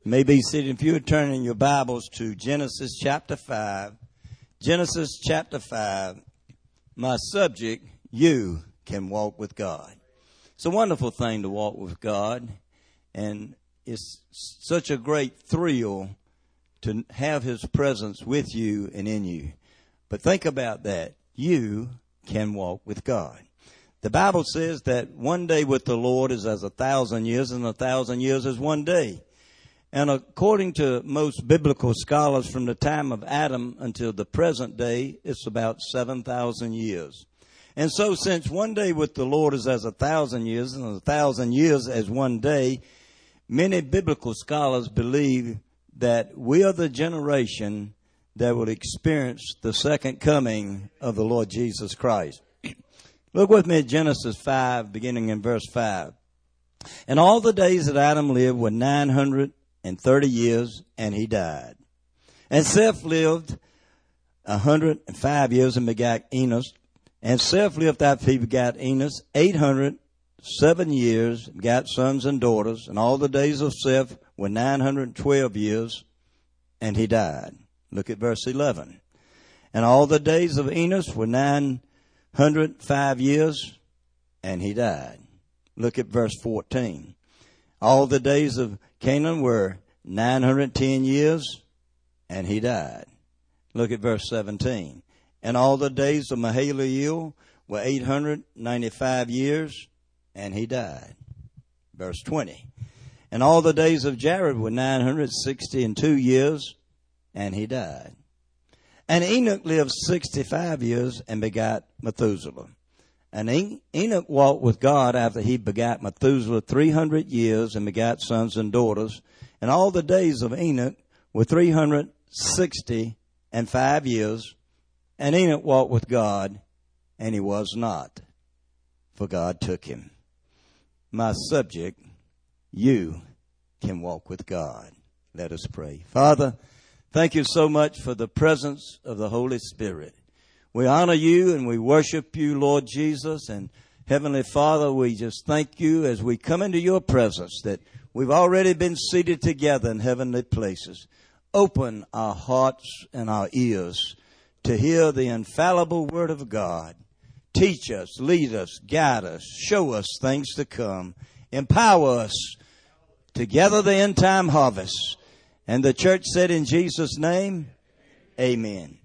You may be seated. If you would turn in your Bibles to Genesis chapter 5. Genesis chapter 5. My subject, you can walk with God. It's a wonderful thing to walk with God. And it's such a great thrill to have His presence with you and in you. But think about that. You can walk with God. The Bible says that one day with the Lord is as 1,000 years, and 1,000 years is one day. And according to most biblical scholars, from the time of Adam until the present day, it's about 7,000 years. And so since one day with the Lord is as 1,000 years, and 1,000 years as one day, many biblical scholars believe that we are the generation that will experience the second coming of the Lord Jesus Christ. Look with me at Genesis 5, beginning in verse 5. And all the days that Adam lived were 930 years, and he died. And Seth lived 105 years and begat Enos. And Seth lived after he begat Enos 807 years, begat sons and daughters. And all the days of Seth were 912 years, and he died. Look at verse 11. And all the days of Enos were 905 years, and he died. Look at verse 14. All the days of Canaan were 910 years, and he died. Look at verse 17. And all the days of Mahalaleel were 895 years, and he died. Verse 20. And all the days of Jared were 962 years, and he died. And Enoch lived 65 years and begat Methuselah. And Enoch walked with God after he begat Methuselah 300 years and begat sons and daughters. And all the days of Enoch were 365 years. And Enoch walked with God, and he was not, for God took him. My subject, you can walk with God. Let us pray. Father, thank you so much for the presence of the Holy Spirit. We honor you and we worship you, Lord Jesus. And Heavenly Father, we just thank you as we come into your presence that we've already been seated together in heavenly places. Open our hearts and our ears to hear the infallible word of God. Teach us, lead us, guide us, show us things to come. Empower us to gather the end time harvest. And the church said in Jesus' name, amen.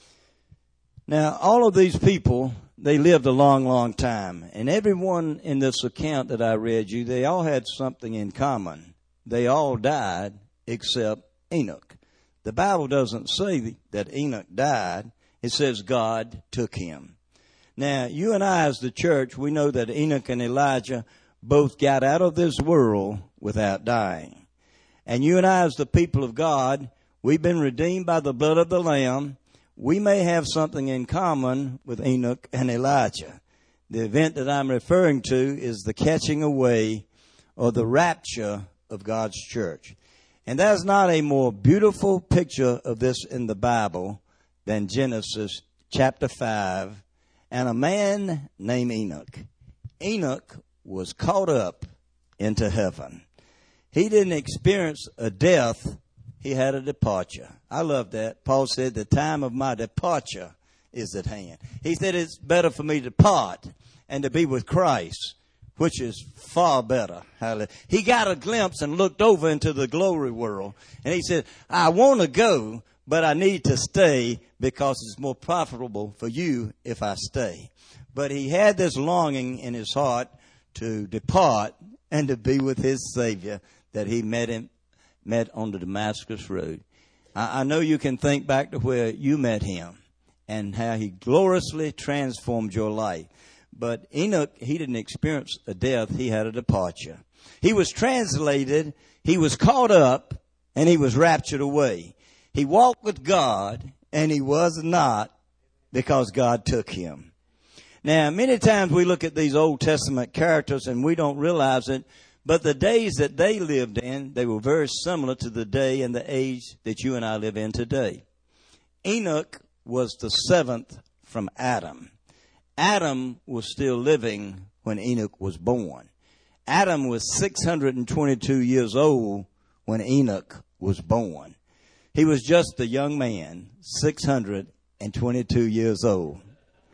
Now, all of these people, they lived a long, long time. And everyone in this account that I read you, they all had something in common. They all died except Enoch. The Bible doesn't say that Enoch died. It says God took him. Now, you and I as the church, we know that Enoch and Elijah both got out of this world without dying. And you and I as the people of God, we've been redeemed by the blood of the Lamb. We may have something in common with Enoch and Elijah. The event that I'm referring to is the catching away or the rapture of God's church. And there's not a more beautiful picture of this in the Bible than Genesis chapter 5 and a man named Enoch. Enoch was caught up into heaven. He didn't experience a death. He had a departure. I love that. Paul said, the time of my departure is at hand. He said, it's better for me to depart and to be with Christ, which is far better. Hallelujah. He got a glimpse and looked over into the glory world. And he said, I want to go, but I need to stay because it's more profitable for you if I stay. But he had this longing in his heart to depart and to be with his Savior that he met on the Damascus Road. I know you can think back to where you met him and how he gloriously transformed your life. But Enoch, he didn't experience a death. He had a departure. He was translated, he was caught up, and he was raptured away. He walked with God, and he was not because God took him. Now, many times we look at these Old Testament characters and we don't realize it, but the days that they lived in, they were very similar to the day and the age that you and I live in today. Enoch was the seventh from Adam. Adam was still living when Enoch was born. Adam was 622 years old when Enoch was born. He was just a young man, 622 years old.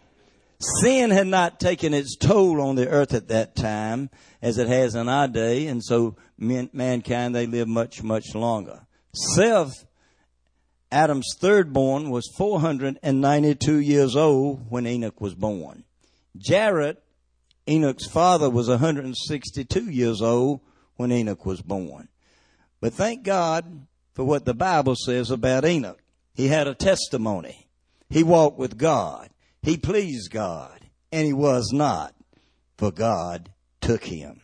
Sin had not taken its toll on the earth at that time as it has in our day, and so mankind, they live much, much longer. Seth, Adam's third born, was 492 years old when Enoch was born. Jared, Enoch's father, was 162 years old when Enoch was born. But thank God for what the Bible says about Enoch. He had a testimony. He walked with God. He pleased God, and he was not, for God took him.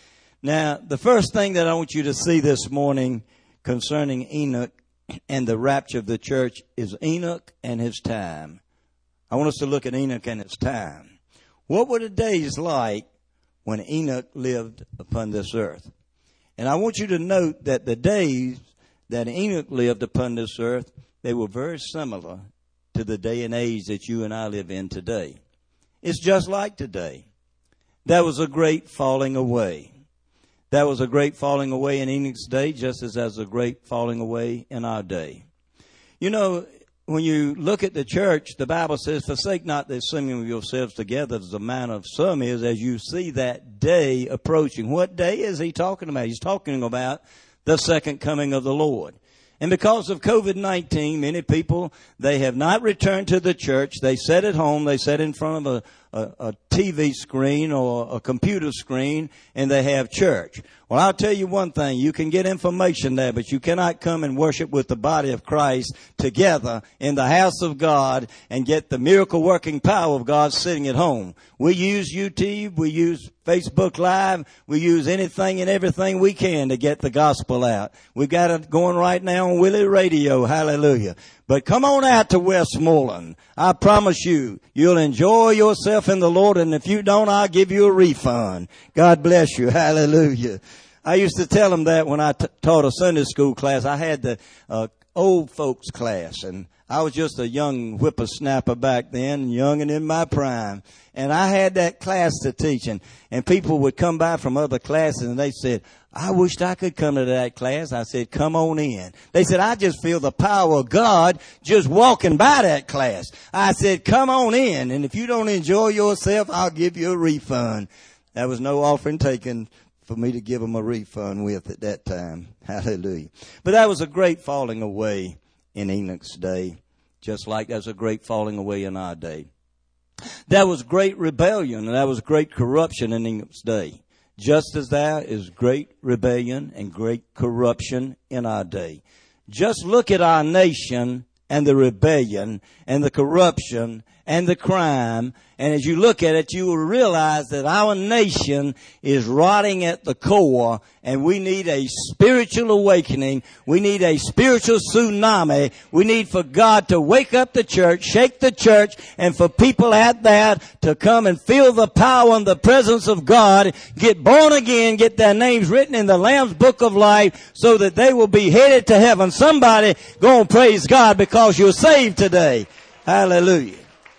Now, the first thing that I want you to see this morning concerning Enoch and the rapture of the church is Enoch and his time. I want us to look at Enoch and his time. What were the days like when Enoch lived upon this earth? And I want you to note that the days that Enoch lived upon this earth, they were very similar to the day and age that you and I live in today. It's just like today. There was a great falling away. There was a great falling away in Enoch's day, just as there's a great falling away in our day. You know, when you look at the church, the Bible says, forsake not the assembling of yourselves together, as the manner of some is, as you see that day approaching. What day is he talking about? He's talking about the second coming of the Lord. And because of COVID-19, many people, they have not returned to the church. They sit at home. They sit in front of a TV screen or a computer screen, and they have church. Well, I'll tell you one thing. You can get information there, but you cannot come and worship with the body of Christ together in the house of God and get the miracle-working power of God sitting at home. We use YouTube. We use Facebook Live. We use anything and everything we can to get the gospel out. We've got it going right now on Willie Radio. Hallelujah. But come on out to Westmoreland. I promise you, you'll enjoy yourself in the Lord, and if you don't, I'll give you a refund. God bless you. Hallelujah. I used to tell them that when I taught a Sunday school class. I had the old folks class, and I was just a young whippersnapper back then, young and in my prime. And I had that class to teach, and people would come by from other classes, and they said, I wished I could come to that class. I said, come on in. They said, I just feel the power of God just walking by that class. I said, come on in, and if you don't enjoy yourself, I'll give you a refund. There was no offering taken for me to give them a refund with at that time. Hallelujah. But that was a great falling away in Enoch's day, just like there's a great falling away in our day. There was great rebellion, and there was great corruption in Enoch's day, just as there is great rebellion and great corruption in our day. Just look at our nation and the rebellion and the corruption and the crime, and as you look at it, you will realize that our nation is rotting at the core, and we need a spiritual awakening. We need a spiritual tsunami. We need for God to wake up the church, shake the church, and for people out there to come and feel the power and the presence of God, get born again, get their names written in the Lamb's Book of Life, so that they will be headed to heaven. Somebody go and praise God because you're saved today. Hallelujah.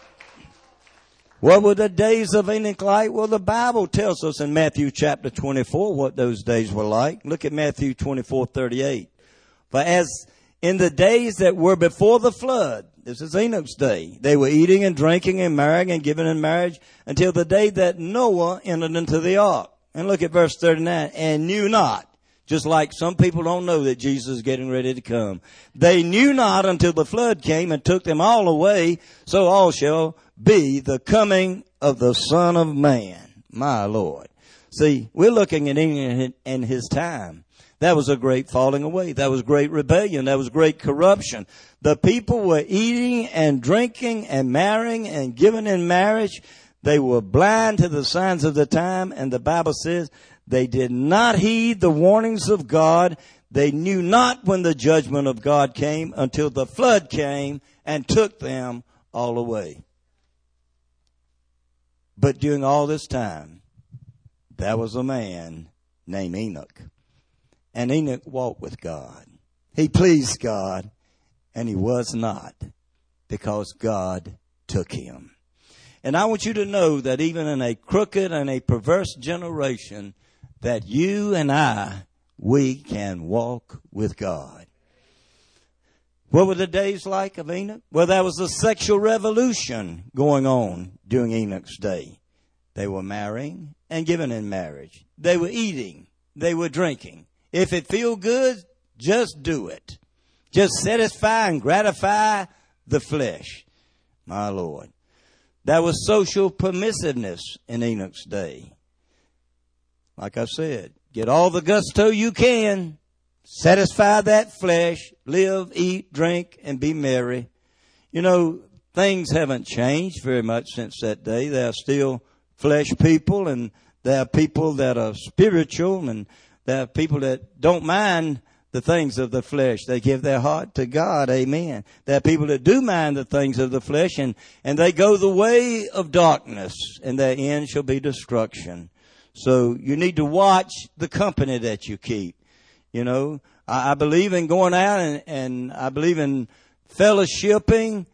What were the days of Enoch like? Well, the Bible tells us in Matthew chapter 24 what those days were like. Look at Matthew 24:38. For as in the days that were before the flood, this is Enoch's day, they were eating and drinking and marrying and giving in marriage until the day that Noah entered into the ark. And look at verse 39, and knew not. Just like some people don't know that Jesus is getting ready to come. They knew not until the flood came and took them all away, so all shall be the coming of the Son of Man, my Lord. See, we're looking at Enoch in his time. That was a great falling away. That was great rebellion. That was great corruption. The people were eating and drinking and marrying and giving in marriage. They were blind to the signs of the time, and the Bible says they did not heed the warnings of God. They knew not when the judgment of God came until the flood came and took them all away. But during all this time, there was a man named Enoch. And Enoch walked with God. He pleased God, and he was not, because God took him. And I want you to know that even in a crooked and a perverse generation, that you and I we can walk with God. What were the days like of Enoch? Well, there was a sexual revolution going on during Enoch's day. They were marrying and giving in marriage. They were eating. They were drinking. If it feel good, just do it. Just satisfy and gratify the flesh. My Lord. There was social permissiveness in Enoch's day. Like I said, get all the gusto you can. Satisfy that flesh. Live, eat, drink, and be merry. You know, things haven't changed very much since that day. There are still flesh people, and there are people that are spiritual, and there are people that don't mind the things of the flesh. They give their heart to God. Amen. There are people that do mind the things of the flesh, and they go the way of darkness, and their end shall be destruction. So you need to watch the company that you keep. You know, I believe in going out and I believe in fellowshipping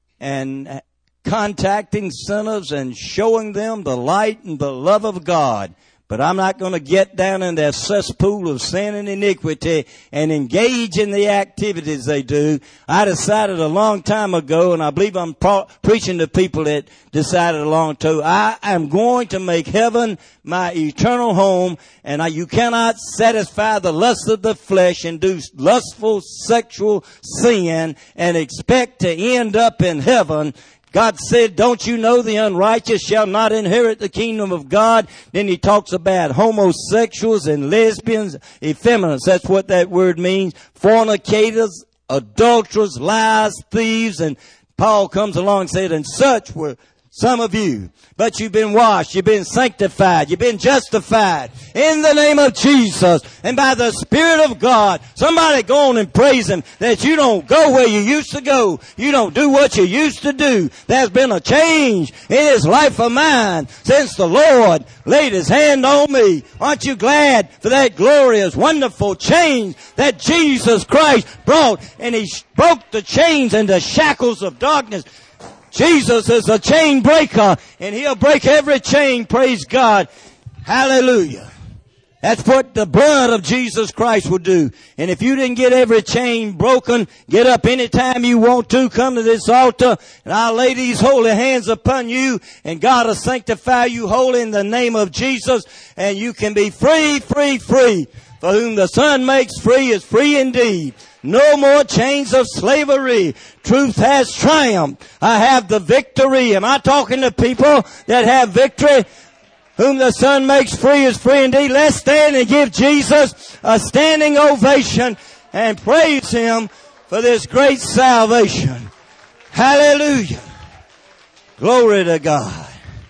and contacting sinners and showing them the light and the love of God. But I'm not going to get down in their cesspool of sin and iniquity and engage in the activities they do. I decided a long time ago, and I believe I'm preaching to people that decided a long time ago, I am going to make heaven my eternal home, and you cannot satisfy the lust of the flesh and do lustful sexual sin and expect to end up in heaven. God said, don't you know the unrighteous shall not inherit the kingdom of God? Then he talks about homosexuals and lesbians, effeminates. That's what that word means. Fornicators, adulterers, liars, thieves. And Paul comes along and said, and such were some of you. But you've been washed, you've been sanctified, you've been justified in the name of Jesus and by the Spirit of God. Somebody go on and praise Him that you don't go where you used to go. You don't do what you used to do. There's been a change in this life of mine since the Lord laid His hand on me. Aren't you glad for that glorious, wonderful change that Jesus Christ brought? And He broke the chains and the shackles of darkness. Jesus is a chain breaker, and He'll break every chain, praise God. Hallelujah. That's what the blood of Jesus Christ will do. And if you didn't get every chain broken, get up anytime you want to, come to this altar, and I'll lay these holy hands upon you, and God will sanctify you wholly in the name of Jesus, and you can be free, free, free. For whom the Son makes free is free indeed. No more chains of slavery. Truth has triumphed. I have the victory. Am I talking to people that have victory? Whom the Son makes free is free indeed. Let's stand and give Jesus a standing ovation and praise Him for this great salvation. Hallelujah. Glory to God.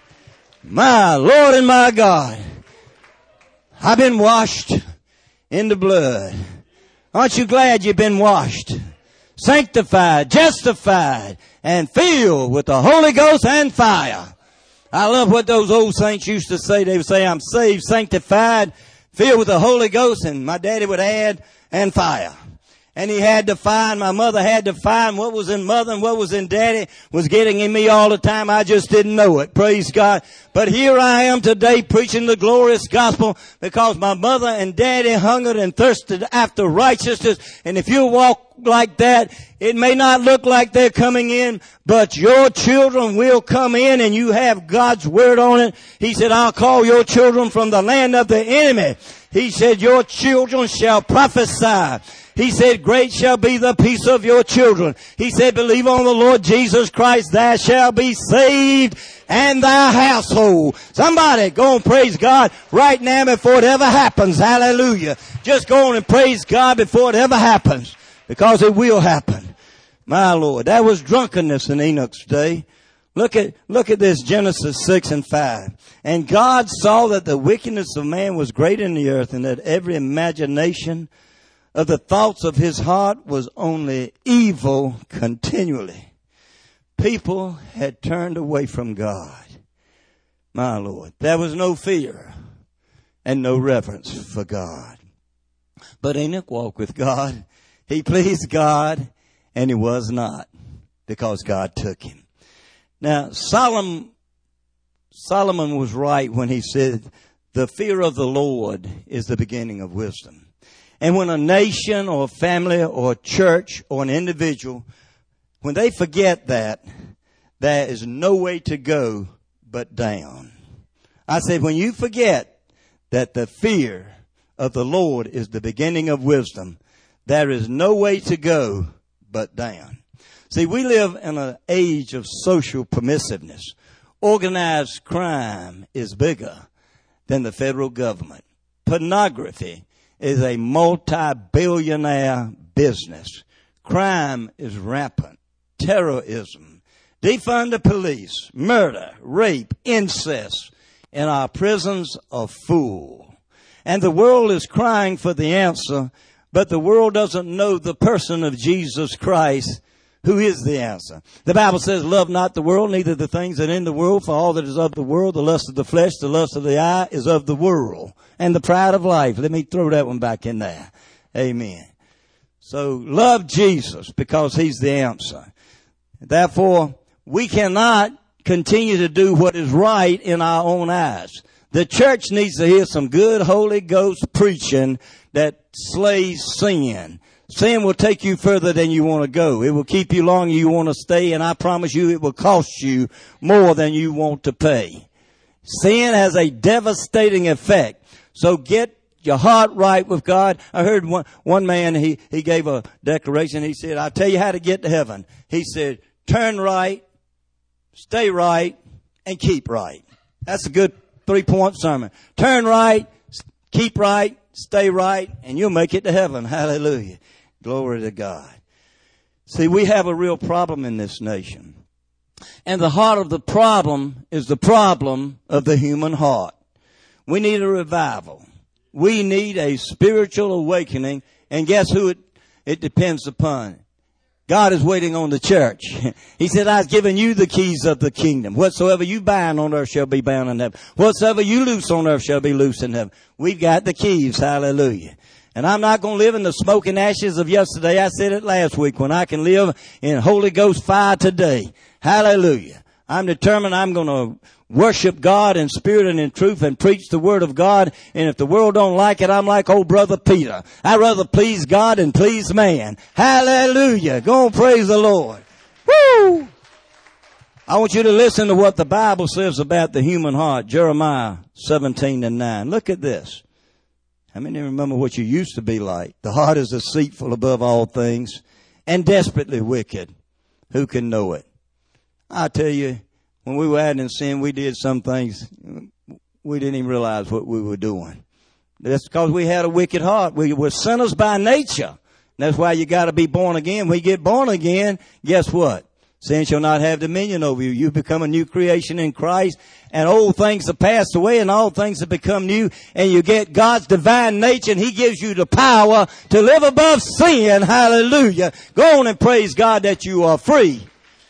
My Lord and my God. I've been washed in the blood. Aren't you glad you've been washed, sanctified, justified, and filled with the Holy Ghost and fire? I love what those old saints used to say. They would say, I'm saved, sanctified, filled with the Holy Ghost, and my daddy would add, and fire. And he had to find, my mother had to find what was in mother and what was in daddy was getting in me all the time. I just didn't know it. Praise God. But here I am today preaching the glorious gospel because my mother and daddy hungered and thirsted after righteousness. And if you walk like that, it may not look like they're coming in, but your children will come in and you have God's word on it. He said, I'll call your children from the land of the enemy. He said, your children shall prophesy. He said, great shall be the peace of your children. He said, believe on the Lord Jesus Christ, thou shalt be saved and thy household. Somebody go and praise God right now before it ever happens. Hallelujah. Just go on and praise God before it ever happens, because it will happen. My Lord, that was drunkenness in Enoch's day. Look at this, Genesis 6 and 5. And God saw that the wickedness of man was great in the earth, and that every imagination of the thoughts of his heart was only evil continually. People had turned away from God. My Lord, there was no fear and no reverence for God. But Enoch walked with God. He pleased God, and he was not, because God took him. Now, Solomon was right when he said, the fear of the Lord is the beginning of wisdom. And when a nation or a family or a church or an individual, when they forget that, there is no way to go but down. I said, when you forget that the fear of the Lord is the beginning of wisdom, there is no way to go but down. See, we live in an age of social permissiveness. Organized crime is bigger than the federal government. Pornography is a multi-billionaire business. Crime is rampant. Terrorism, defund the police, murder, rape, incest, and our prisons are full. And the world is crying for the answer, but the world doesn't know the person of Jesus Christ, who is the answer. The Bible says, love not the world, neither the things that are in the world, for all that is of the world, the lust of the flesh, the lust of the eye, is of the world, and the pride of life. Let me throw that one back in there. Amen. So love Jesus because he's the answer. Therefore, we cannot continue to do what is right in our own eyes. The church needs to hear some good Holy Ghost preaching that slays sin. Sin will take you further than you want to go. It will keep you longer you want to stay, and I promise you it will cost you more than you want to pay. Sin has a devastating effect. So get your heart right with God. I heard one man, he gave a declaration. He said, I'll tell you how to get to heaven. He said, turn right, stay right, and keep right. That's a good 3-point sermon. Turn right, keep right, stay right, and you'll make it to heaven. Hallelujah. Glory to God. See, we have a real problem in this nation. And the heart of the problem is the problem of the human heart. We need a revival. We need a spiritual awakening. And guess who it depends upon? God is waiting on the church. He said, I've given you the keys of the kingdom. Whatsoever you bind on earth shall be bound in heaven. Whatsoever you loose on earth shall be loose in heaven. We've got the keys. Hallelujah. And I'm not going to live in the smoke and ashes of yesterday. I said it last week, when I can live in Holy Ghost fire today. Hallelujah. I'm determined I'm going to worship God in spirit and in truth and preach the word of God. And if the world don't like it, I'm like old brother Peter. I'd rather please God than please man. Hallelujah. Go and praise the Lord. Woo! I want you to listen to what the Bible says about the human heart. Jeremiah 17:9. Look at this. How many remember what you used to be like? The heart is deceitful above all things and desperately wicked. Who can know it? I tell you, when we were out in sin, we did some things we didn't even realize what we were doing. That's because we had a wicked heart. We were sinners by nature. That's why you got to be born again. When you get born again, guess what? Sin shall not have dominion over you. You become a new creation in Christ, and old things have passed away and all things have become new, and you get God's divine nature, and he gives you the power to live above sin. Hallelujah. Go on and praise God that you are free.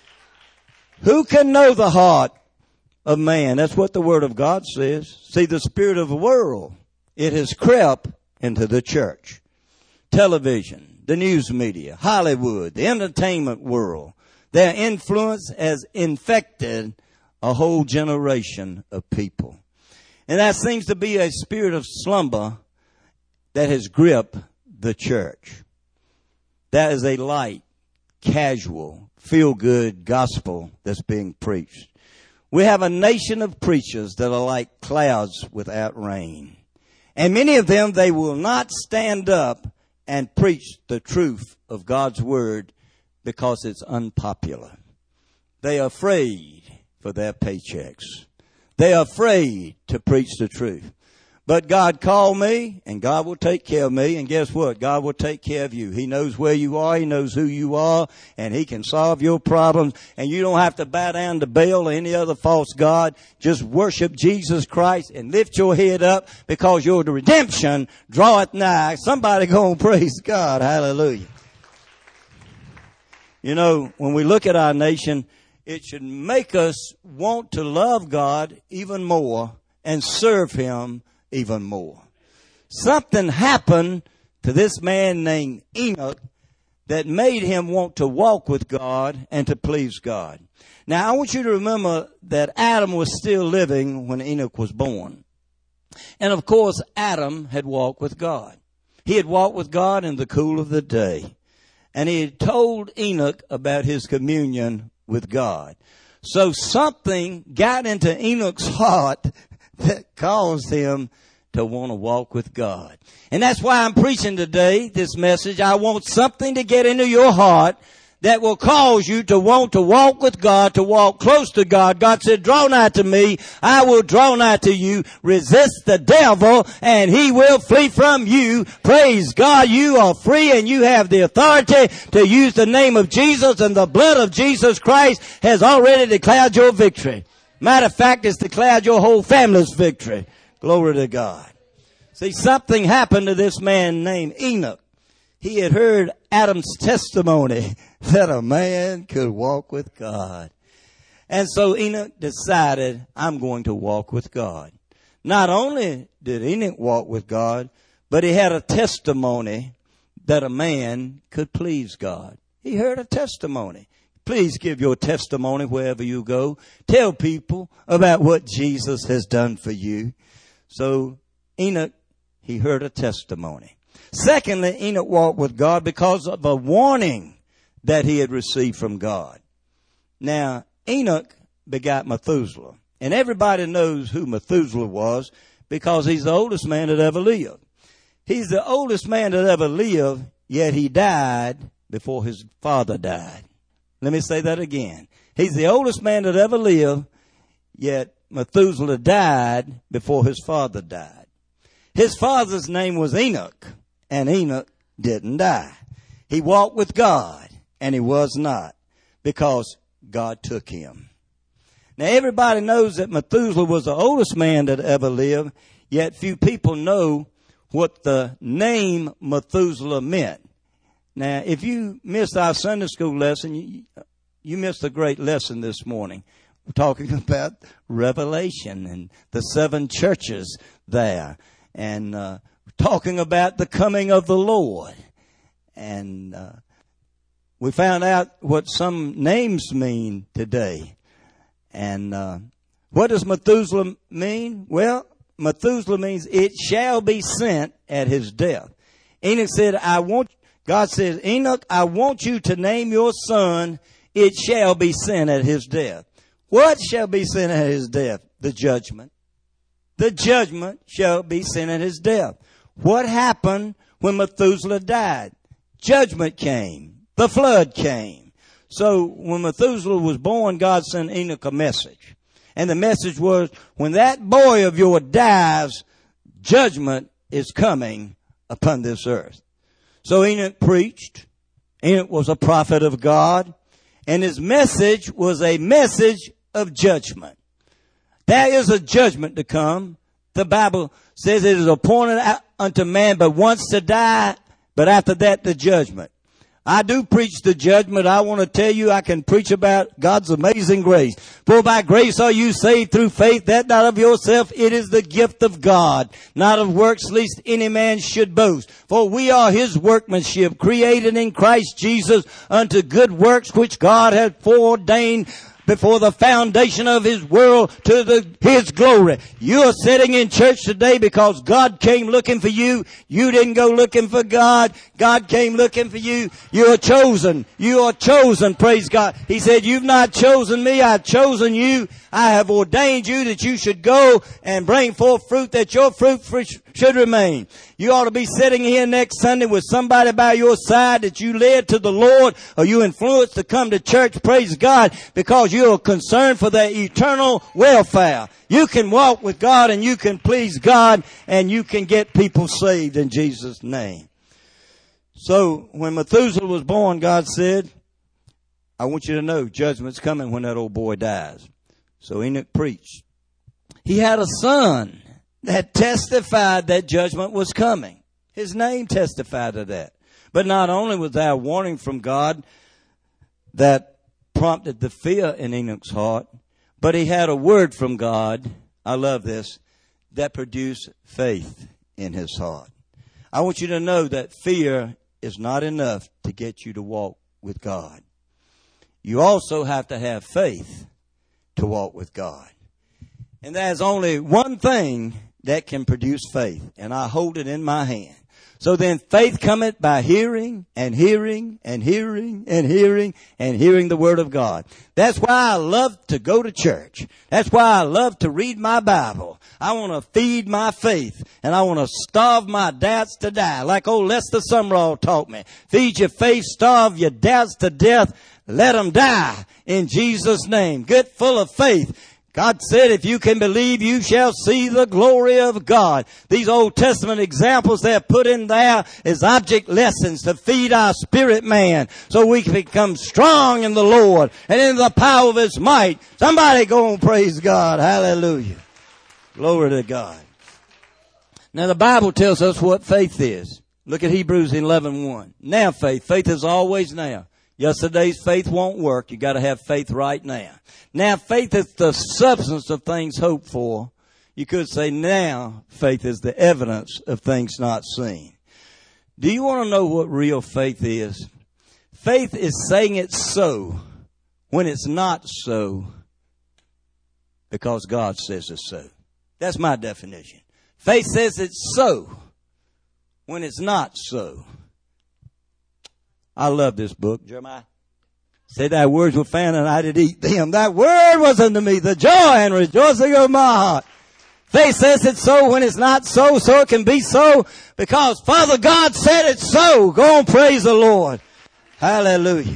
Who can know the heart of man? That's what the word of God says. See, the spirit of the world, it has crept into the church. Television, the news media, Hollywood, the entertainment world. Their influence has infected a whole generation of people. And that seems to be a spirit of slumber that has gripped the church. That is a light, casual, feel-good gospel that's being preached. We have a nation of preachers that are like clouds without rain. And many of them, they will not stand up and preach the truth of God's word because it's unpopular. They are afraid for their paychecks. They are afraid to preach the truth. But God called me, and God will take care of me. And guess what? God will take care of you. He knows where you are. He knows who you are. And he can solve your problems. And you don't have to bow down to Baal or any other false god. Just worship Jesus Christ and lift your head up, because your redemption draweth nigh. Somebody go and praise God. Hallelujah. You know, when we look at our nation, it should make us want to love God even more and serve him even more. Something happened to this man named Enoch that made him want to walk with God and to please God. Now, I want you to remember that Adam was still living when Enoch was born. And of course, Adam had walked with God. He had walked with God in the cool of the day. And he had told Enoch about his communion with God. So something got into Enoch's heart that caused him to want to walk with God. And that's why I'm preaching today this message. I want something to get into your heart that will cause you to want to walk with God, to walk close to God. God said, draw nigh to me, I will draw nigh to you. Resist the devil, and he will flee from you. Praise God, you are free, and you have the authority to use the name of Jesus, and the blood of Jesus Christ has already declared your victory. Matter of fact, it's declared your whole family's victory. Glory to God. See, something happened to this man named Enoch. He had heard Adam's testimony that a man could walk with God. And so Enoch decided, I'm going to walk with God. Not only did Enoch walk with God, but he had a testimony that a man could please God. He heard a testimony. Please give your testimony wherever you go. Tell people about what Jesus has done for you. So Enoch, he heard a testimony. Secondly, Enoch walked with God because of a warning that he had received from God. Now, Enoch begot Methuselah. And everybody knows who Methuselah was because he's the oldest man that ever lived. He's the oldest man that ever lived, yet he died before his father died. Let me say that again. He's the oldest man that ever lived, yet Methuselah died before his father died. His father's name was Enoch. And Enoch didn't die. He walked with God, and he was not, because God took him. Now, everybody knows that Methuselah was the oldest man that ever lived, yet few people know what the name Methuselah meant. Now, if you missed our Sunday school lesson, you missed a great lesson this morning. We're talking about Revelation and the 7 churches there. And talking about the coming of the Lord. And we found out what some names mean today. And what does Methuselah mean? Well, Methuselah means it shall be sent at his death. Enoch said, God says, Enoch, I want you to name your son, it shall be sent at his death. What shall be sent at his death? The judgment. The judgment shall be sent at his death. What happened when Methuselah died? Judgment came. The flood came. So when Methuselah was born, God sent Enoch a message. And the message was, when that boy of yours dies, judgment is coming upon this earth. So Enoch preached. Enoch was a prophet of God. And his message was a message of judgment. There is a judgment to come. The Bible says it is appointed unto man but once to die, but after that the judgment. I do preach the judgment. I want to tell you I can preach about God's amazing grace. For by grace are you saved through faith, that not of yourself, it is the gift of God, not of works, lest any man should boast. For we are his workmanship, created in Christ Jesus unto good works, which God hath foreordained before the foundation of his world to his glory. You are sitting in church today because God came looking for you. You didn't go looking for God. God came looking for you. You are chosen. You are chosen. Praise God. He said, you've not chosen me. I've chosen you. I have ordained you that you should go and bring forth fruit, that your fruit should remain. You ought to be sitting here next Sunday with somebody by your side that you led to the Lord or you influenced to come to church. Praise God, because you are concerned for their eternal welfare. You can walk with God and you can please God and you can get people saved in Jesus' name. So when Methuselah was born, God said, I want you to know judgment's coming when that old boy dies. So Enoch preached. He had a son that testified that judgment was coming. His name testified to that. But not only was there a warning from God that prompted the fear in Enoch's heart, but he had a word from God, I love this, that produced faith in his heart. I want you to know that fear is not enough to get you to walk with God. You also have to have faith to walk with God. And there's only one thing that can produce faith, and I hold it in my hand. So then faith cometh by hearing and hearing and hearing and hearing and hearing the word of God. That's why I love to go to church. That's why I love to read my Bible. I want to feed my faith, and I want to starve my doubts to die. Like old Lester Sumrall taught me. Feed your faith, starve your doubts to death. Let them die in Jesus' name. Get full of faith. God said, if you can believe, you shall see the glory of God. These Old Testament examples they're put in there is object lessons to feed our spirit man so we can become strong in the Lord and in the power of His might. Somebody go and praise God. Hallelujah. Glory to God. Now the Bible tells us what faith is. Look at Hebrews 11:1. Now faith is always now. Yesterday's faith won't work. You got to have faith right now. Now faith is the substance of things hoped for. You could say now faith is the evidence of things not seen. Do you want to know what real faith is? Faith is saying it's so when it's not so because God says it's so. That's my definition. Faith says it's so when it's not so. I love this book. Jeremiah said, thy words were found and I did eat them. That word was unto me the joy and rejoicing of my heart. Faith says it's so when it's not so, so it can be so because Father God said it's so. Go and praise the Lord. Hallelujah.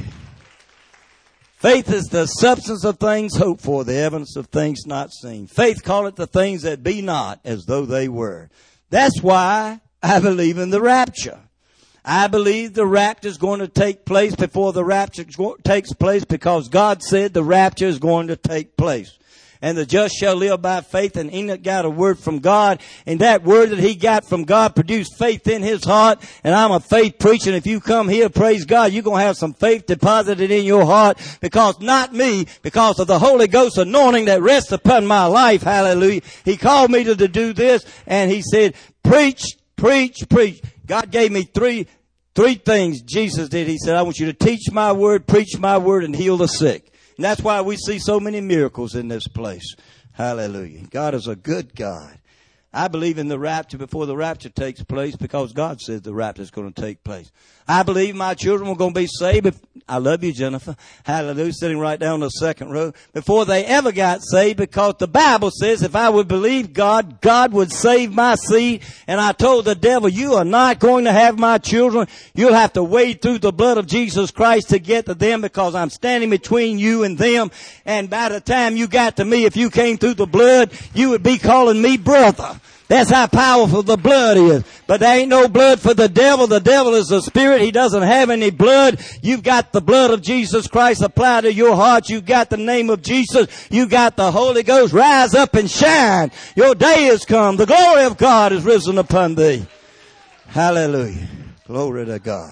Faith is the substance of things hoped for, the evidence of things not seen. Faith calleth the things that be not as though they were. That's why I believe in the rapture. I believe the rapture is going to take place before the rapture takes place because God said the rapture is going to take place. And the just shall live by faith. And Enoch got a word from God. And that word that he got from God produced faith in his heart. And I'm a faith preacher. And if you come here, praise God, you're going to have some faith deposited in your heart. Because not me, because of the Holy Ghost anointing that rests upon my life. Hallelujah. He called me to do this. And he said, preach, preach, preach. God gave me three things Jesus did. He said, I want you to teach my word, preach my word, and heal the sick. And that's why we see so many miracles in this place. Hallelujah. God is a good God. I believe in the rapture before the rapture takes place because God says the rapture is going to take place. I believe my children are going to be saved. I love you, Jennifer. Hallelujah. Sitting right down the second row. Before they ever got saved because the Bible says if I would believe God, God would save my seed. And I told the devil, you are not going to have my children. You'll have to wade through the blood of Jesus Christ to get to them because I'm standing between you and them. And by the time you got to me, if you came through the blood, you would be calling me brother. That's how powerful the blood is. But there ain't no blood for the devil. The devil is a spirit. He doesn't have any blood. You've got the blood of Jesus Christ applied to your heart. You've got the name of Jesus. You've got the Holy Ghost. Rise up and shine. Your day has come. The glory of God is risen upon thee. Hallelujah. Glory to God.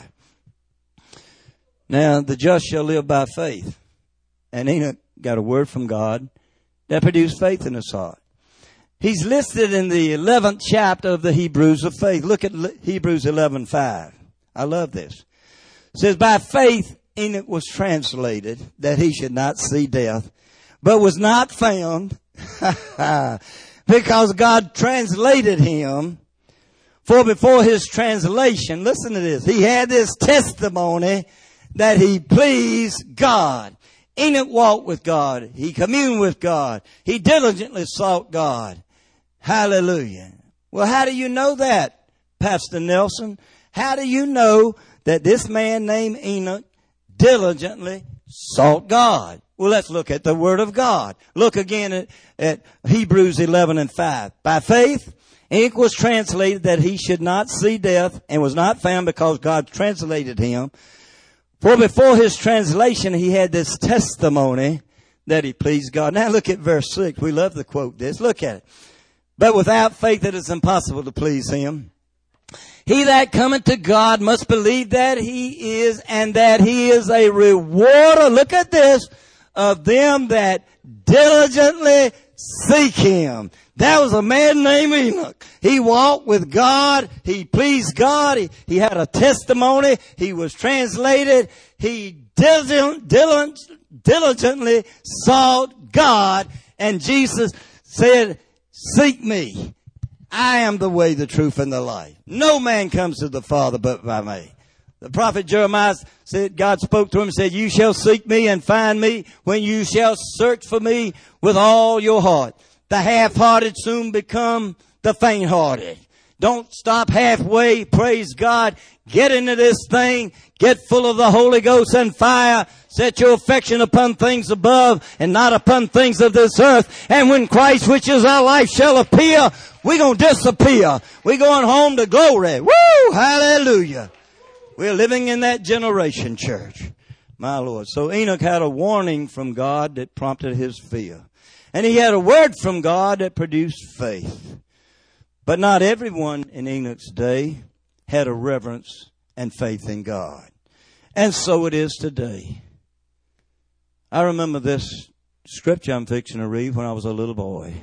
Now, the just shall live by faith. And Enoch got a word from God that produced faith in his heart. He's listed in the 11th chapter of the Hebrews of faith. Look at Hebrews 11:5. I love this. It says, by faith Enoch was translated that he should not see death, but was not found because God translated him. For before his translation, listen to this, he had this testimony that he pleased God. Enoch walked with God. He communed with God. He diligently sought God. Hallelujah. Well, how do you know that, Pastor Nelson? How do you know that this man named Enoch diligently sought God? Well, let's look at the Word of God. Look again at Hebrews 11:5. By faith, Enoch was translated that he should not see death and was not found because God translated him. For before his translation, he had this testimony that he pleased God. Now look at verse 6. We love to quote this. Look at it. But without faith it is impossible to please him. He that cometh to God must believe that he is and that he is a rewarder. Look at this. Of them that diligently seek him. There was a man named Enoch. He walked with God. He pleased God. He had a testimony. He was translated. He diligently sought God. And Jesus said, seek me. I am the way, the truth, and the life. No man comes to the Father but by me. The prophet Jeremiah said, God spoke to him and said, you shall seek me and find me when you shall search for me with all your heart. The half-hearted soon become the faint-hearted. Don't stop halfway. Praise God. Get into this thing. Get full of the Holy Ghost and fire. Set your affection upon things above and not upon things of this earth. And when Christ, which is our life, shall appear, we're going to disappear. We're going home to glory. Woo! Hallelujah. We're living in that generation, church. My Lord. So Enoch had a warning from God that prompted his fear. And he had a word from God that produced faith. But not everyone in Enoch's day had a reverence and faith in God. And so it is today. I remember this scripture I'm fixing to read when I was a little boy.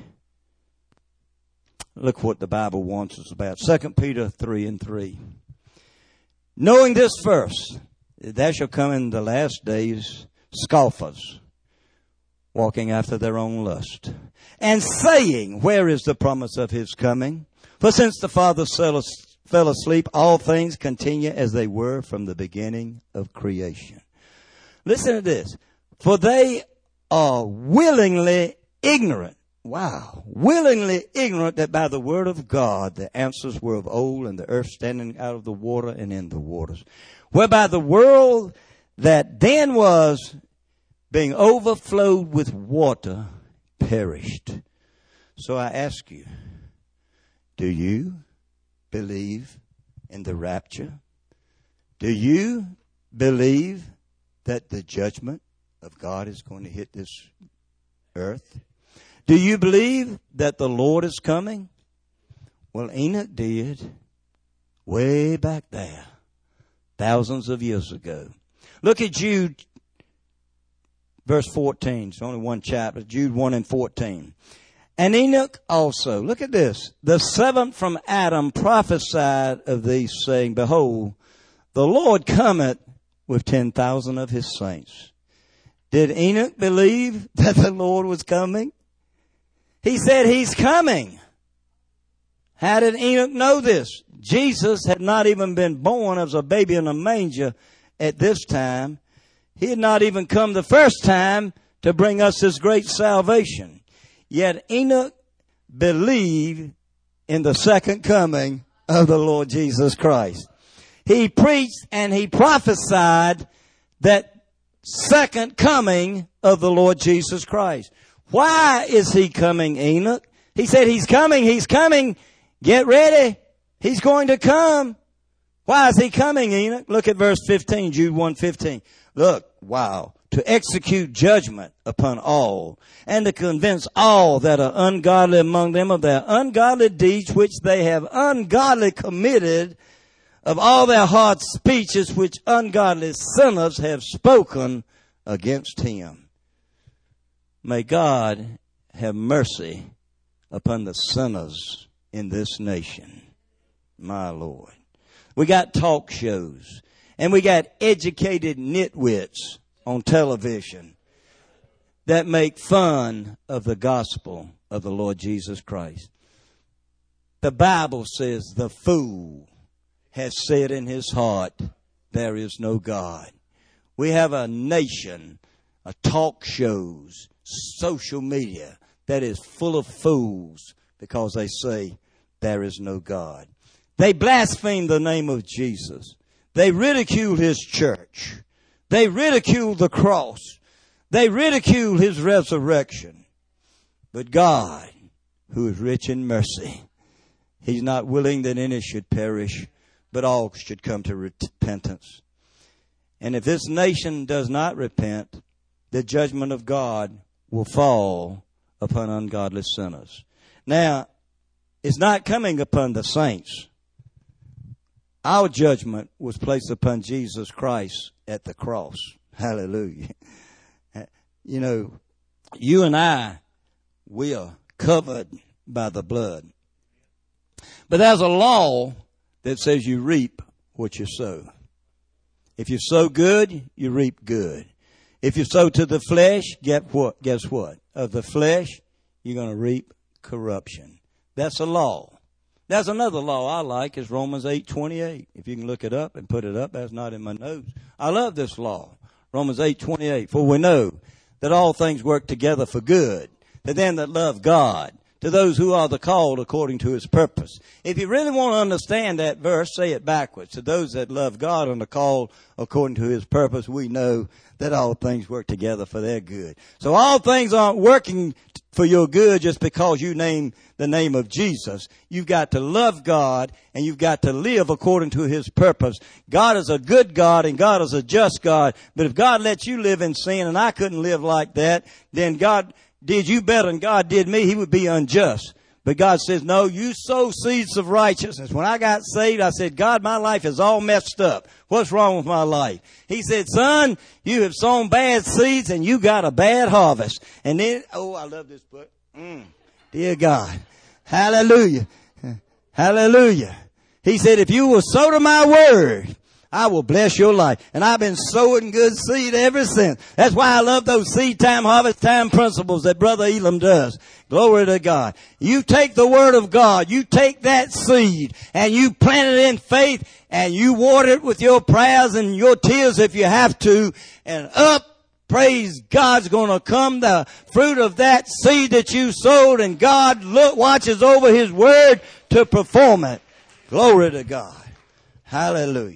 Look what the Bible warns us about. 2 Peter 3:3. Knowing this first, there shall come in the last days scoffers, walking after their own lust, and saying, where is the promise of his coming? For since the fathers fell asleep, all things continue as they were from the beginning of creation. Listen to this. For they are willingly ignorant. Wow. Willingly ignorant that by the word of God the answers were of old, and the earth standing out of the water and in the waters. Whereby the world that then was, being overflowed with water, perished. So I ask you, do you believe in the rapture? Do you believe that the judgment of God is going to hit this earth? Do you believe that the Lord is coming? Well, Enoch did way back there, thousands of years ago. Look at Jude, verse 14. It's only one chapter, Jude 1:14. And Enoch also, look at this, the seventh from Adam prophesied of these, saying, behold, the Lord cometh with 10,000 of his saints. Did Enoch believe that the Lord was coming? He said he's coming. How did Enoch know this? Jesus had not even been born as a baby in a manger at this time. He had not even come the first time to bring us this great salvation. Yet Enoch believed in the second coming of the Lord Jesus Christ. He preached and he prophesied that second coming of the Lord Jesus Christ. Why is he coming, Enoch? He said he's coming, he's coming. Get ready. He's going to come. Why is he coming, Enoch? Look at verse 15, Jude 1:15. Look, wow. To execute judgment upon all, and to convince all that are ungodly among them of their ungodly deeds which they have ungodly committed, of all their hard speeches which ungodly sinners have spoken against him. May God have mercy upon the sinners in this nation. My Lord. We got talk shows, and we got educated nitwits on television that make fun of the gospel of the Lord Jesus Christ. The Bible says the fool has said in his heart, there is no God. We have a nation, a talk shows, social media that is full of fools because they say there is no God. They blaspheme the name of Jesus. They ridicule his church. They ridicule the cross. They ridicule his resurrection. But God, who is rich in mercy, he's not willing that any should perish, but all should come to repentance. And if this nation does not repent, the judgment of God will fall upon ungodly sinners. Now, it's not coming upon the saints. Our judgment was placed upon Jesus Christ at the cross. Hallelujah. You know, you and I, we are covered by the blood. But there's a law that says you reap what you sow. If you sow good, you reap good. If you sow to the flesh, guess what? Of the flesh, you're going to reap corruption. That's a law. There's another law I like. It's Romans 8:28. If you can look it up and put it up, that's not in my notes. I love this law. Romans 8:28. For we know that all things work together for good, to them that love God, to those who are the called according to his purpose. If you really want to understand that verse, say it backwards. To those that love God and are called according to his purpose, we know that all things work together for their good. So all things aren't working for your good just because you name the name of Jesus. You've got to love God and you've got to live according to his purpose. God is a good God and God is a just God. But if God lets you live in sin, and I couldn't live like that, then God did you better than God did me, he would be unjust. But God says, no, you sow seeds of righteousness. When I got saved, I said, God, my life is all messed up. What's wrong with my life? He said, son, you have sown bad seeds and you got a bad harvest. And then, oh, I love this book. Dear God. Hallelujah. Hallelujah. He said, if you will sow to my word, I will bless your life. And I've been sowing good seed ever since. That's why I love those seed time, harvest time principles that Brother Elam does. Glory to God. You take the word of God, you take that seed, and you plant it in faith, and you water it with your prayers and your tears if you have to, and up, praise God's gonna come the fruit of that seed that you sowed, and God watches over his word to perform it. Glory to God. Hallelujah.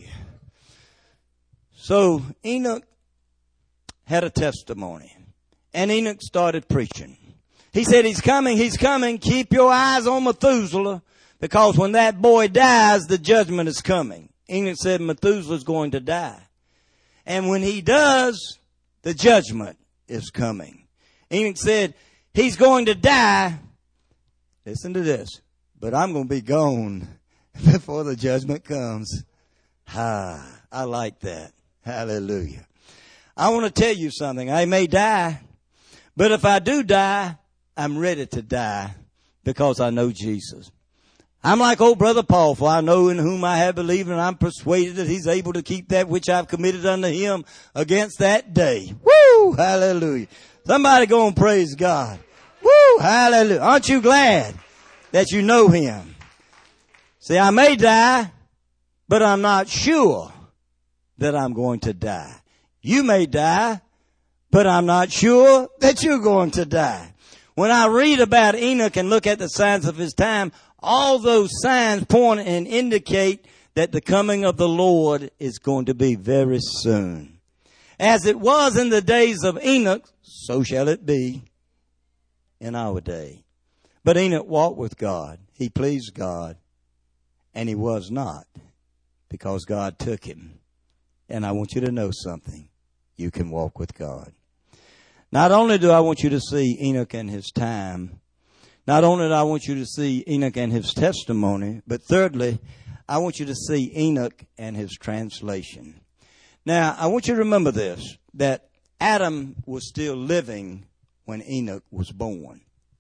So Enoch had a testimony, and Enoch started preaching. He said, he's coming, he's coming. Keep your eyes on Methuselah, because when that boy dies, the judgment is coming. Enoch said Methuselah's going to die. And when he does, the judgment is coming. Enoch said, he's going to die. Listen to this. But I'm going to be gone before the judgment comes. I like that. Hallelujah. I want to tell you something. I may die, but if I do die, I'm ready to die because I know Jesus. I'm like old brother Paul, for I know in whom I have believed, and I'm persuaded that he's able to keep that which I've committed unto him against that day. Woo! Hallelujah. Somebody go and praise God. Woo! Hallelujah. Aren't you glad that you know him? See, I may die, but I'm not sure that I'm going to die. You may die, but I'm not sure that you're going to die. When I read about Enoch and look at the signs of his time, all those signs point and indicate that the coming of the Lord is going to be very soon. As it was in the days of Enoch, so shall it be in our day. But Enoch walked with God. He pleased God, and he was not, because God took him. And I want you to know something. You can walk with God. Not only do I want you to see Enoch and his time, not only do I want you to see Enoch and his testimony, but thirdly, I want you to see Enoch and his translation. Now, I want you to remember this, that Adam was still living when Enoch was born.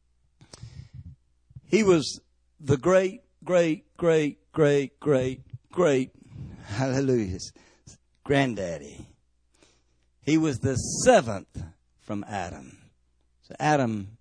He was the great, hallelujah, granddaddy. He was the seventh from Adam. So Adam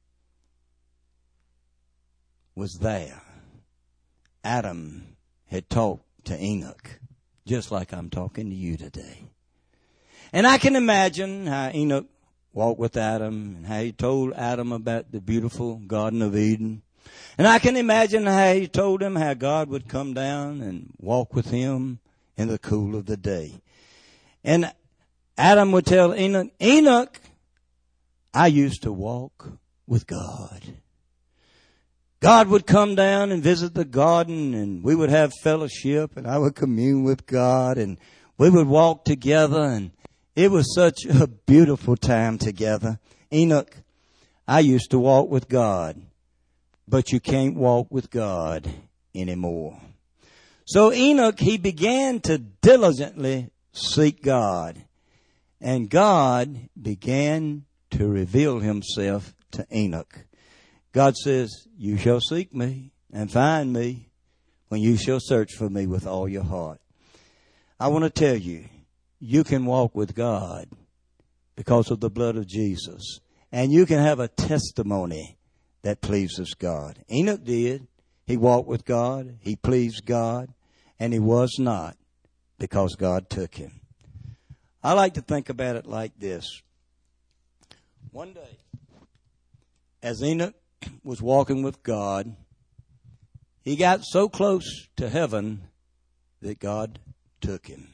was there. Adam had talked to Enoch, just like I'm talking to you today. And I can imagine how Enoch walked with Adam and how he told Adam about the beautiful Garden of Eden. And I can imagine how he told him how God would come down and walk with him in the cool of the day. And Adam would tell Enoch, Enoch, I used to walk with God. God would come down and visit the garden, and we would have fellowship, and I would commune with God, and we would walk together, and it was such a beautiful time together. Enoch, I used to walk with God, but you can't walk with God anymore. So Enoch, he began to diligently seek God, and God began to reveal himself to Enoch. God says, you shall seek me and find me when you shall search for me with all your heart. I want to tell you, you can walk with God because of the blood of Jesus. And you can have a testimony that pleases God. Enoch did. He walked with God. He pleased God. And he was not, because God took him. I like to think about it like this. One day, as Enoch was walking with God, he got so close to heaven that God took him.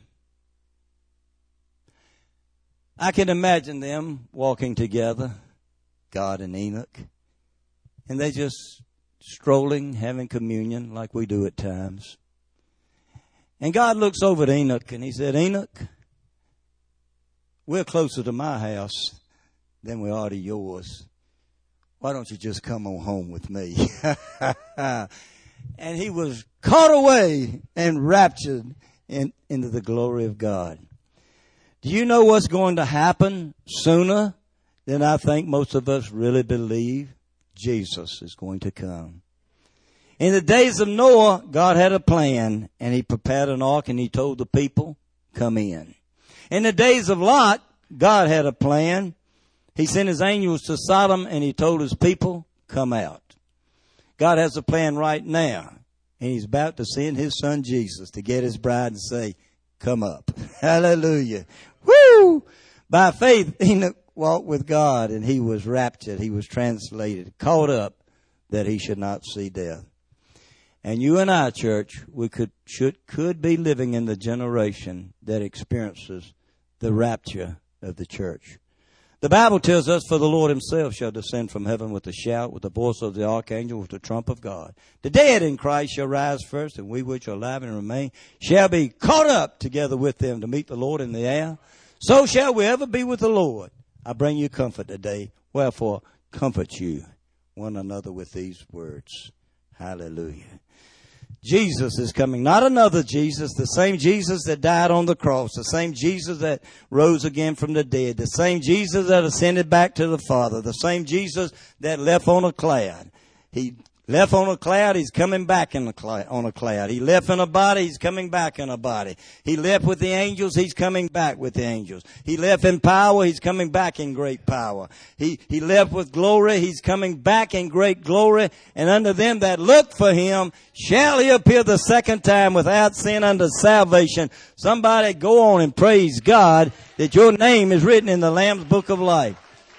I can imagine them walking together, God and Enoch, and they just strolling, having communion like we do at times. And God looks over at Enoch and he said, Enoch, we're closer to my house than we are to yours. Why don't you just come on home with me? And he was caught away and raptured into the glory of God. Do you know what's going to happen sooner than I think most of us really believe? Jesus is going to come. In the days of Noah, God had a plan, and he prepared an ark, and he told the people, come in. In the days of Lot, God had a plan. He sent his angels to Sodom, and he told his people, come out. God has a plan right now, and he's about to send his son Jesus to get his bride and say, come up. Hallelujah. Woo! By faith, Enoch walked with God, and he was raptured. He was translated, caught up, that he should not see death. And you and I, church, we could be living in the generation that experiences the rapture of the church. The Bible tells us, for the Lord himself shall descend from heaven with a shout, with the voice of the archangel, with the trump of God. The dead in Christ shall rise first, and we which are alive and remain shall be caught up together with them to meet the Lord in the air. So shall we ever be with the Lord. I bring you comfort today. Wherefore, comfort you one another with these words. Hallelujah. Jesus is coming. Not another Jesus, the same Jesus that died on the cross, the same Jesus that rose again from the dead, the same Jesus that ascended back to the Father, the same Jesus that left on a cloud. He left on a cloud, he's coming back on a cloud. He left in a body, he's coming back in a body. He left with the angels, he's coming back with the angels. He left in power, he's coming back in great power. He left with glory, he's coming back in great glory. And unto them that look for him shall he appear the second time without sin unto salvation. Somebody go on and praise God that your name is written in the Lamb's book of life.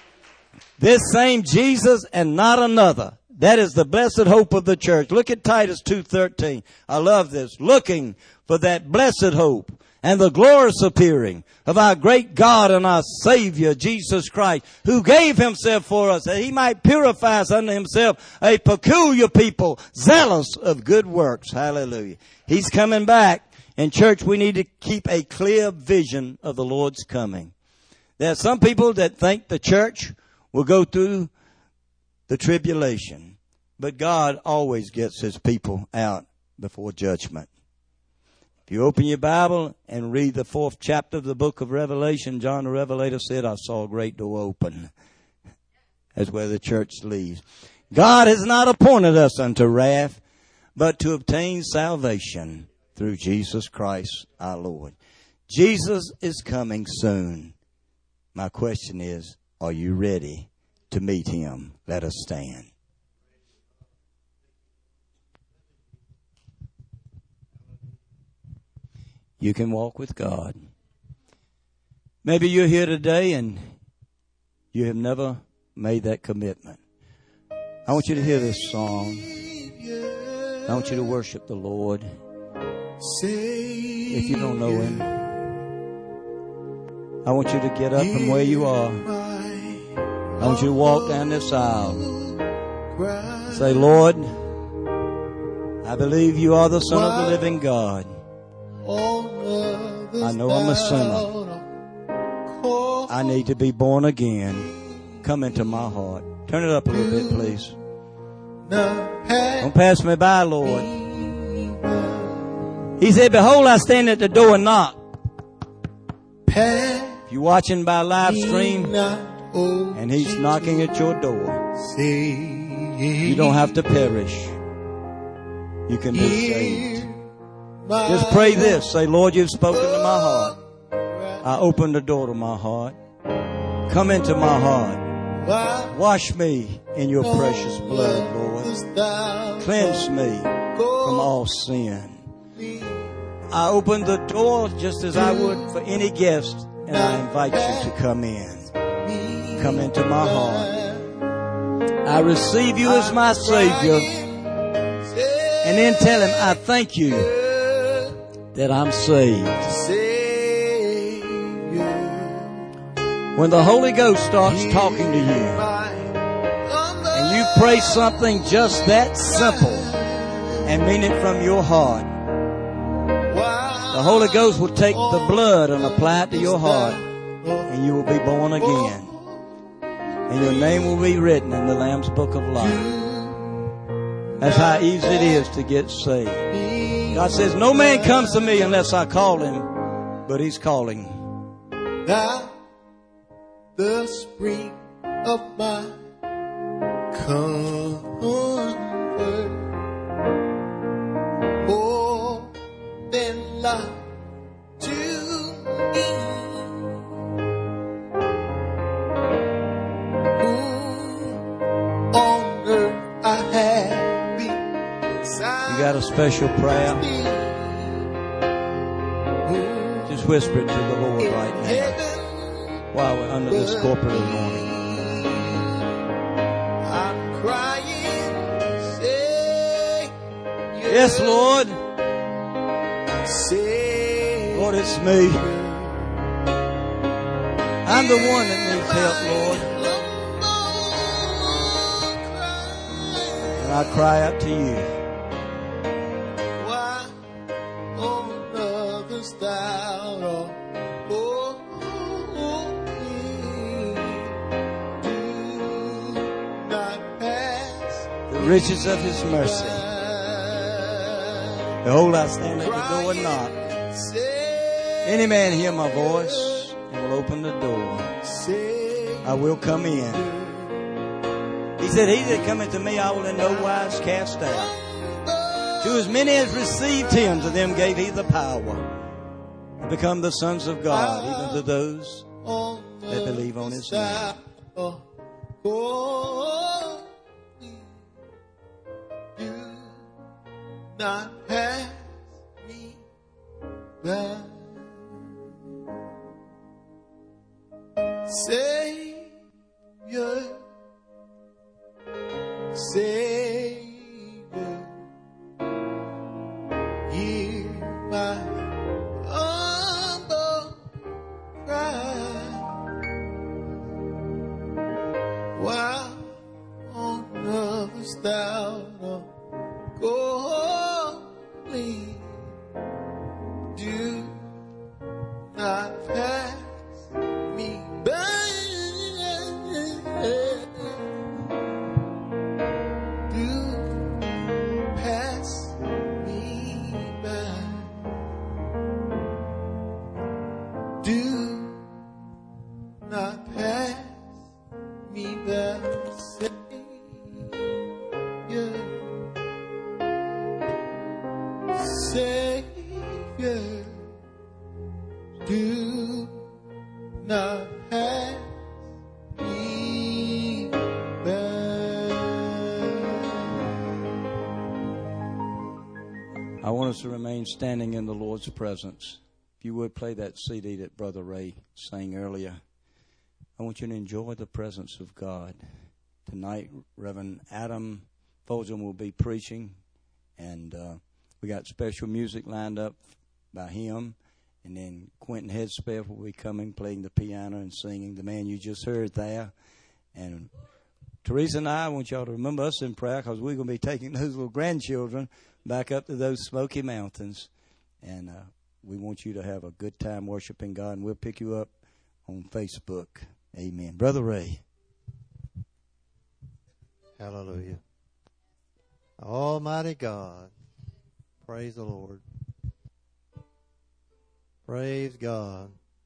This same Jesus and not another. That is the blessed hope of the church. Look at Titus 2:13. I love this. Looking for that blessed hope and the glorious appearing of our great God and our Savior, Jesus Christ, who gave himself for us, that he might purify us unto himself, a peculiar people, zealous of good works. Hallelujah. He's coming back. In church, we need to keep a clear vision of the Lord's coming. There are some people that think the church will go through the tribulation. But God always gets his people out before judgment. If you open your Bible and read the 4th chapter of the book of Revelation, John the Revelator said, I saw a great door open. That's where the church leaves. God has not appointed us unto wrath, but to obtain salvation through Jesus Christ our Lord. Jesus is coming soon. My question is, are you ready to meet him? Let us stand. You can walk with God. Maybe you're here today and you have never made that commitment. I want you to hear this song. I want you to worship the Lord. If you don't know him, I want you to get up from where you are. I want you to walk down this aisle. Say, Lord, I believe you are the Son of the living God. I know I'm a sinner. I need to be born again. Come into my heart. Turn it up a little bit, please. Don't pass me by, Lord. He said, behold, I stand at the door and knock. If you're watching by live stream and he's knocking at your door, you don't have to perish. You can be saved. Just pray this. Say, Lord, you've spoken to my heart. I open the door to my heart. Come into my heart. Wash me in your precious blood, Lord. Cleanse me from all sin. I open the door just as I would for any guest, and I invite you to come in. Come into my heart. I receive you as my Savior. And then tell Him, I thank you that I'm saved. When the Holy Ghost starts talking to you, and you pray something just that simple and mean it from your heart, the Holy Ghost will take the blood and apply it to your heart, and you will be born again. And your name will be written in the Lamb's Book of Life. That's how easy it is to get saved. God says, no man comes to me unless I call him, but He's calling. Thou, the spring of my comfort, more than life to me. Who on earth I have beside. You got a special prayer? Just whisper it to the Lord right now while we're under this corporate anointing. I'm crying, say yes, Lord. Say Lord, it's me. I'm the one that needs help, Lord. And I cry out to you. Why on others thou do not pass The riches of His mercy. Behold, I stand at the door and knock. Any man hear my voice and will open the door. I will come in. He said, he that cometh to me I will in no wise cast out. To as many as received Him, to them gave He the power to become the sons of God, even to those that believe on His name. Do not pass me by. Savior, Savior, hear my humble cry. While on others thou going, do not pass me by. Do pass me by. Do not pass me by. Savior, do not pass me by. I want us to remain standing in the Lord's presence. If you would play that CD that Brother Ray sang earlier. I want you to enjoy the presence of God. Tonight, Reverend Adam Folsom will be preaching, and we got special music lined up by him. And then Quentin Hedspeth will be coming, playing the piano and singing, the man you just heard there. And Teresa and I want y'all to remember us in prayer, because we're going to be taking those little grandchildren back up to those Smoky Mountains. And we want you to have a good time worshiping God, and we'll pick you up on Facebook. Amen. Brother Ray. Hallelujah. Almighty God. Praise the Lord. Praise God.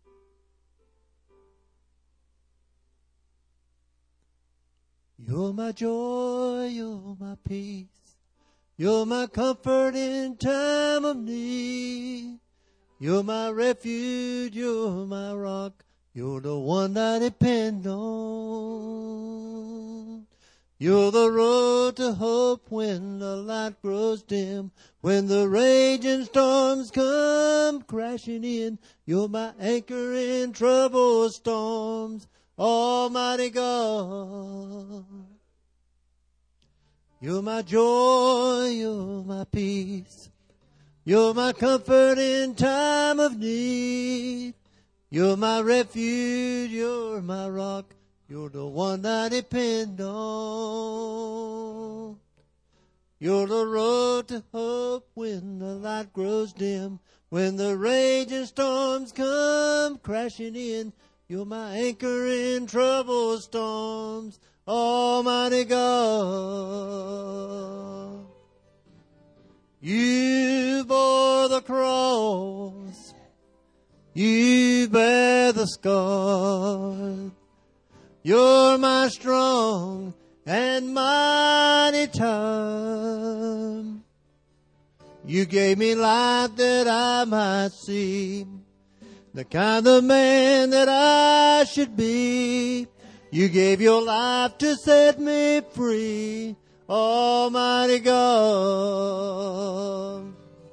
You're my joy, you're my peace. You're my comfort in time of need. You're my refuge, you're my rock. You're the one I depend on. You're the road to hope when the light grows dim. When the raging storms come crashing in, you're my anchor in troubled storms, Almighty God. You're my joy, you're my peace. You're my comfort in time of need. You're my refuge, you're my rock. You're the one I depend on. You're the road to hope when the light grows dim. When the raging storms come crashing in, you're my anchor in troubled storms, Almighty God. You bore the cross, you bear the scar. You're my strong and mighty tower. You gave me life that I might see the kind of man that I should be. You gave your life to set me free, Almighty God.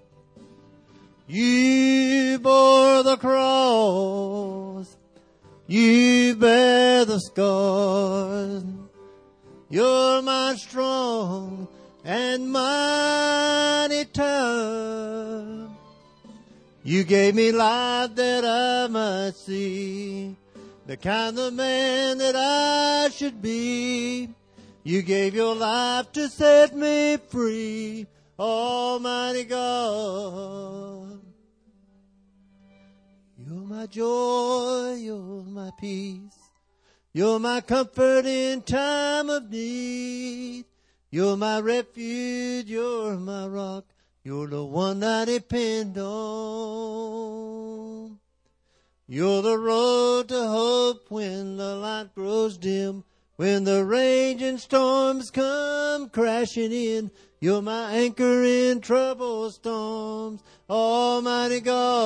You bore the cross, you bear the scars. You're my strong and mighty tower. You gave me life that I might see the kind of man that I should be. You gave your life to set me free, Almighty God. You're my joy, you're my peace. You're my comfort in time of need. You're my refuge, you're my rock. You're the one I depend on. You're the road to hope when the light grows dim. When the raging storms come crashing in, you're my anchor in troubled storms, Almighty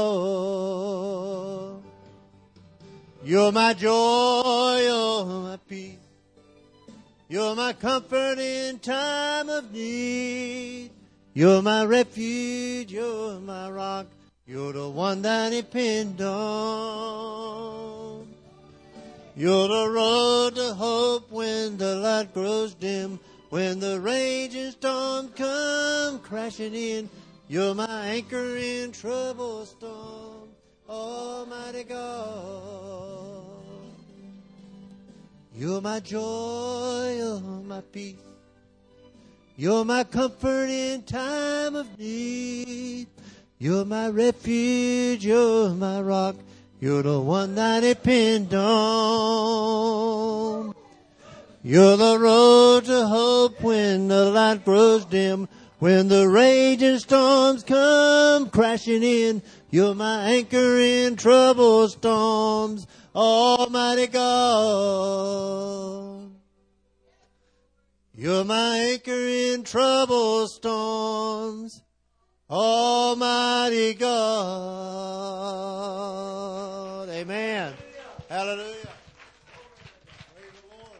God. You're my joy, you're my peace. You're my comfort in time of need. You're my refuge, you're my rock. You're the one that I depend on. You're the road to hope when the light grows dim. When the raging storms come crashing in, you're my anchor in troubled storm, Almighty God. You're my joy, you're my peace. You're my comfort in time of need. You're my refuge, you're my rock. You're the one I depend on. You're the road to hope when the light grows dim. When the raging storms come crashing in, you're my anchor in troubled storms, Almighty God. You're my anchor in troubled storms, Almighty God. Amen. Hallelujah. Praise the Lord.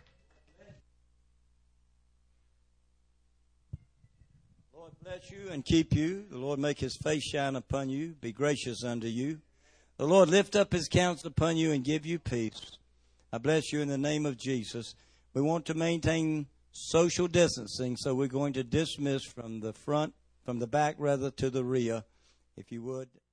Lord bless you and keep you. The Lord make his face shine upon you, be gracious unto you. The Lord lift up his countenance upon you and give you peace. I bless you in the name of Jesus. We want to maintain social distancing, so we're going to dismiss from the back to the rear, if you would.